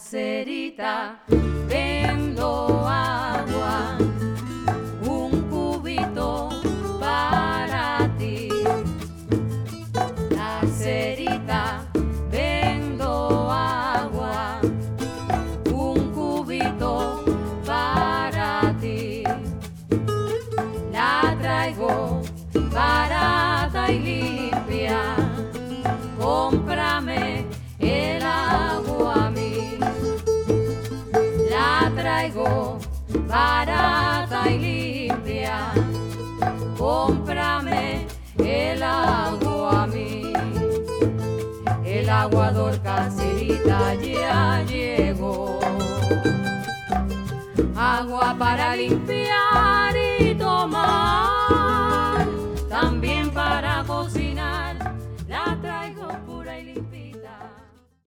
Cerita, vendo agua, un cubito para ti. La cerita, vendo agua, un cubito para ti. La traigo barata y limpia, cómprame el agua a mí. La traigo barata y limpia, cómprame el agua a mí. El aguador Caserita ya llegó, agua para limpiar